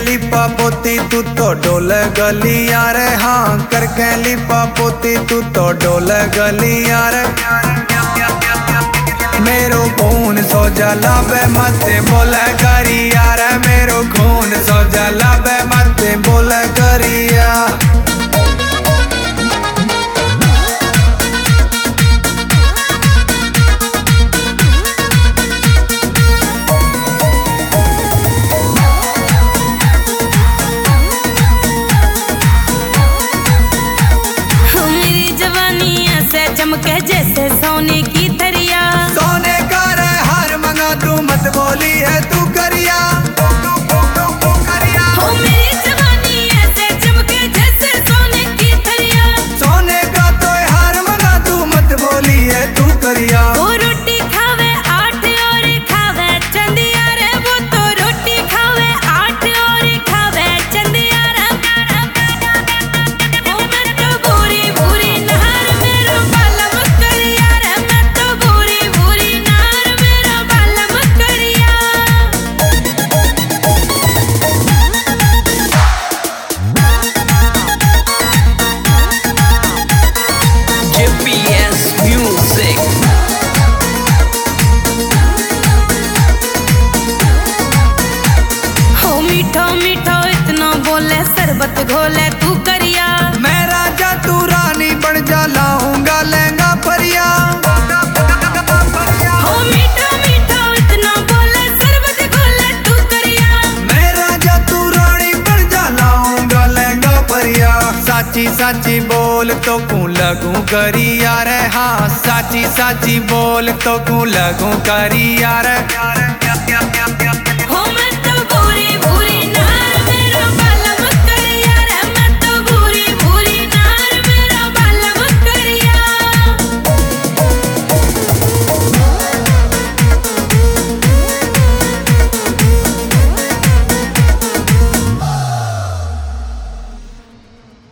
लिपा पोती तू तो डोल गलिया रे, हाँ करके लिपा पोती तू तो डोल गलिया रे। मेरो खून सो जला बे मत बोल करिया रे, मेरो खून सो जला बे मत बोल करिया। चमके जैसे सोने की थरिया, सोने का रे हार मंगा तू मत बोली है तू करिया। हो मेरी जवानी ऐसे चमके जैसे सोने की थरिया, सोने का तो हार मंगा तू मत बोली है तू करिया। वो रोटी खावे 8 और खावे चंदिया रे, वो तो रोटी खावे 8 और खावे चंदिया रे। वो मैं तो बुरी बुरी नहर मेरो बालम करिया रे, मैं तो बुरी बुरी नहर मेरो बालम करिया। GPS Music। हो मीठो मीठो इतना बोले शरबत घोले तू करिया, मैं राजा तू रानी बन जा लाऊंगा लहंगा परिया। हो मीठो मीठो इतना बोले शरबत घोले तू करिया। मैं राजा तू रानी बन जा लाऊंगा लहंगा परिया। साची साची बोल तो कू लगू करिया रे, हाँ साची साची बोल तो कू लगू करिया रे।